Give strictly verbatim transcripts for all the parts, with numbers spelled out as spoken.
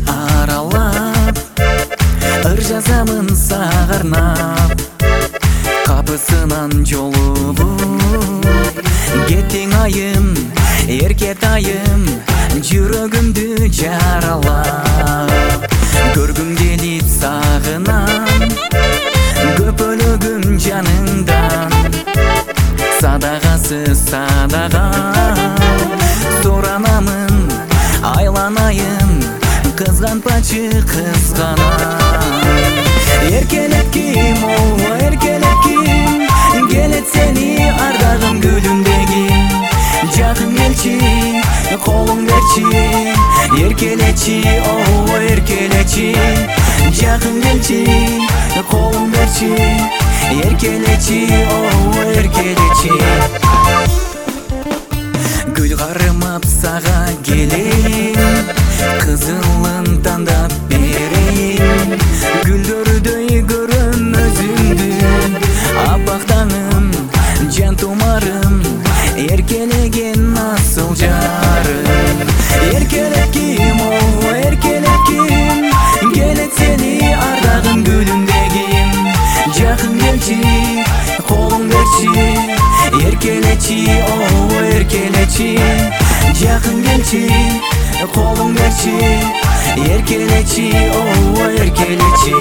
аралап, ыр жазамын сағарнап, капысынан жолугуп. Кеттең айым, эркет айым, жүрөгүмдү жаралап. Көргүм келип сагынам, көпөлөгүм жаныңдан. Садагасы садага, суранамын, айланайын, кызганпачы кызганам. Эркелеп ким, о, эркелеп ким, келет сени ардагым гүлүмдеги. Жакын келчи, колуң берчи, эркелечи, о, эркелечи. Жакын келчи, колуң берчи, эркелечи, о, эркелечи. Гүл кармап сага келейин, кызылын тандап берейин. Гүлдөрдөй көрөм өзүңдү, аппак таңым, жан тумарым, эркелеген асыл жарым. Эркелеп ким, о, эркелеп ким, келет сени ардагым гүлүмдегим. Жакын келчи, колуң берчи, эркелечи, о, эркелечи. Жакын келчи, колуң берчи, эркелечи, о, эркелечи.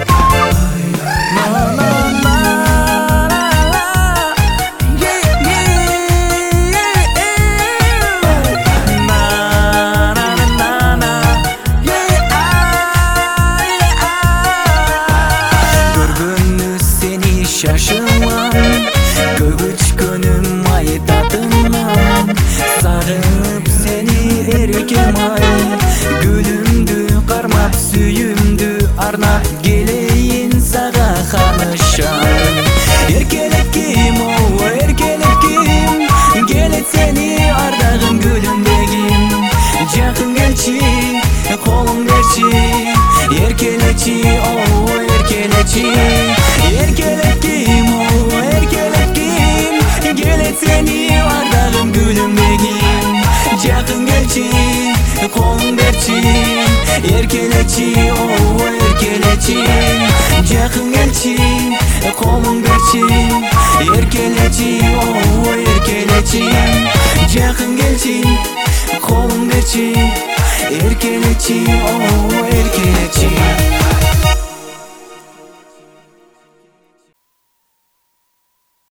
Шашылам, көгүчкөнүм айтатынам. Сагынып сени эркем ай, гүлүмдү кармап сүйүмдү арнап келейин сага ханышам. Эркелеп ким, о, эркелеп ким, келет сени ардагым гүлүмдегим. Жакын келчи, колуң берчи, эркелечи, о, эркелечи. Эркелеп ким, о, эркелеп ким, келет сени ардагым гүлүмдегим. Жакын келчи, колуң берчи, эркелечи, о, эркелечи. Жакын келчи, колуң берчи, эркелечи, о, эркелечи. Жакын келчи, колуң берчи, эркелечи,